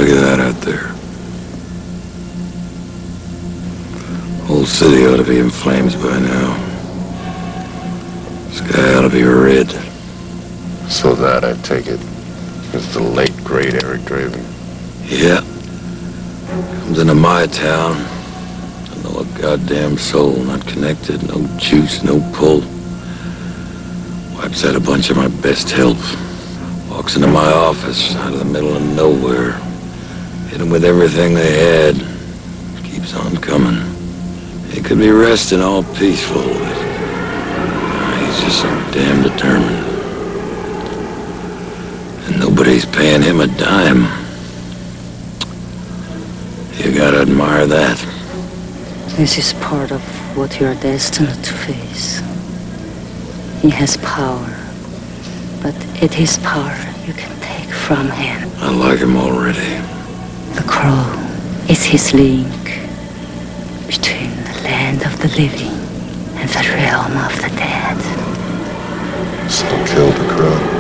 Look at that out there. Whole city ought to be in flames by now. Sky ought to be red. So that, I take it, is the late, great Eric Draven. Yeah. Comes into my town. Doesn't know a goddamn soul. Not connected, no juice, no pull. Wipes out a bunch of my best help. Walks into my office out of the middle of nowhere. Hit him with everything they had. Keeps on coming. He could be resting all peaceful, but he's just so damn determined. And nobody's paying him a dime. You gotta admire that. This is part of what you're destined to face. He has power, but it is power you can take from him. I like him already. The crow is his link between the land of the living and the realm of the dead. So kill the crow.